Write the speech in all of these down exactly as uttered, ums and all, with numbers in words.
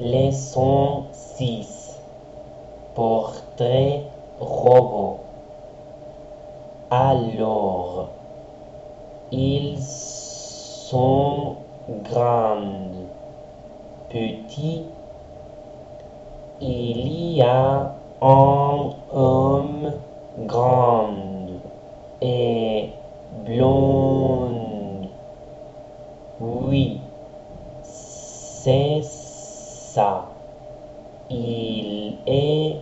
Leçon six. Portrait robot. Alors, ils sont grands, petits. Il y a un homme grand et blond. Oui, c'est ça. Il est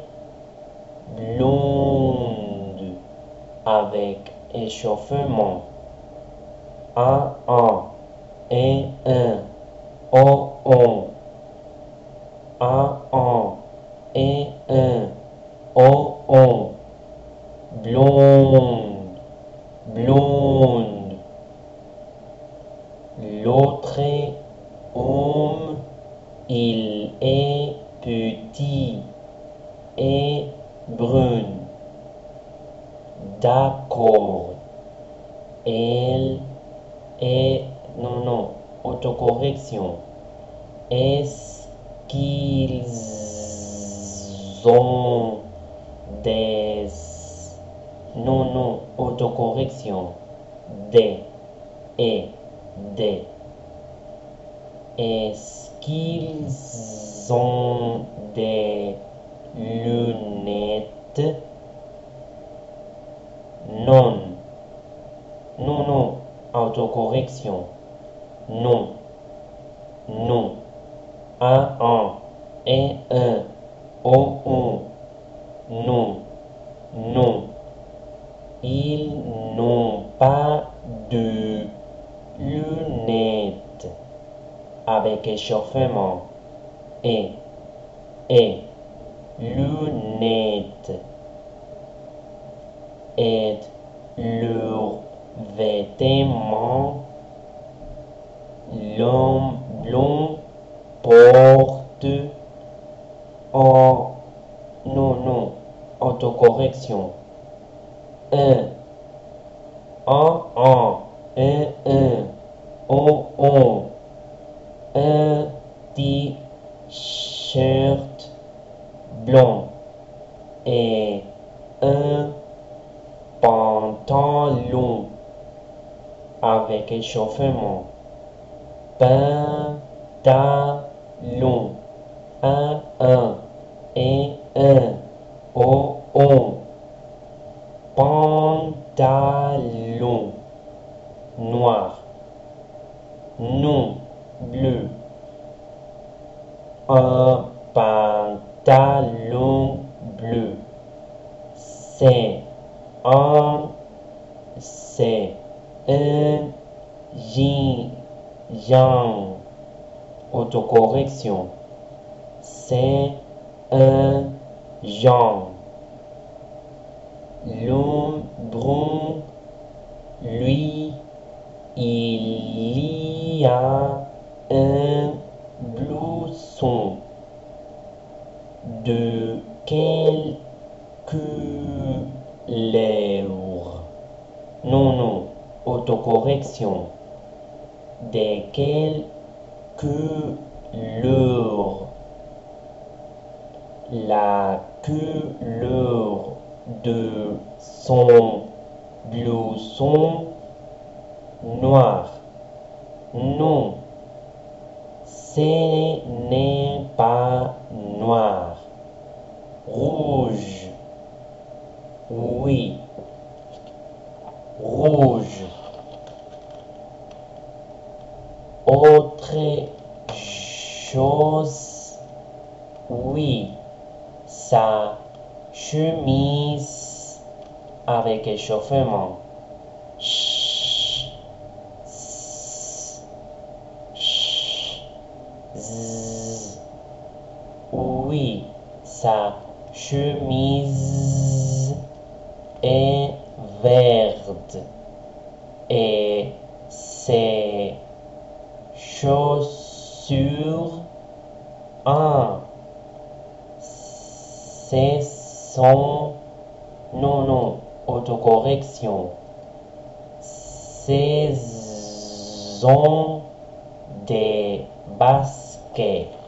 blond avec échauffement. Un, un, et un, oh, oh. Un, un, et un, oh, oh. Blonde, blonde. L'autre homme, il est petit et brun. D'accord. Elle est... Non, non. Autocorrection. Est-ce qu'ils ont des... Non, non. Autocorrection. Des. Et. Des. Est-ce qu'ils ont des lunettes? Non. Non, non. Autocorrection. Non. Non. Un, un. Et un. Oh, oh. Non. Non. Ils n'ont pas de lunettes avec échauffement. Et. Et. Lunettes. Et leurs vêtements. L'homme blond porte en... Non, non. Autocorrection. Un. Un, un. Un, un. Oh, oh. Un t-shirt blanc et un pantalon avec échauffement. Pantalon. Un, un. Et un. Oh, oh. Pantalon. Noir. Non. Bleu. Un pantalon bleu. C'est un, c'est un jean, jean. Autocorrection. C'est un jean. L'homme brun, lui, il y a un blouson de quelle couleur? Non, non, autocorrection. De quelle couleur? La couleur de son blouson noir. Non, ce n'est pas noir. Rouge. Oui. Rouge. Autre chose. Oui. Sa chemise avec échauffement. Ch. S. Ch. Z. Oui, sa chemise est verte et ses chaussures, ah, ce sont, non, non, autocorrection, ce sont des baskets.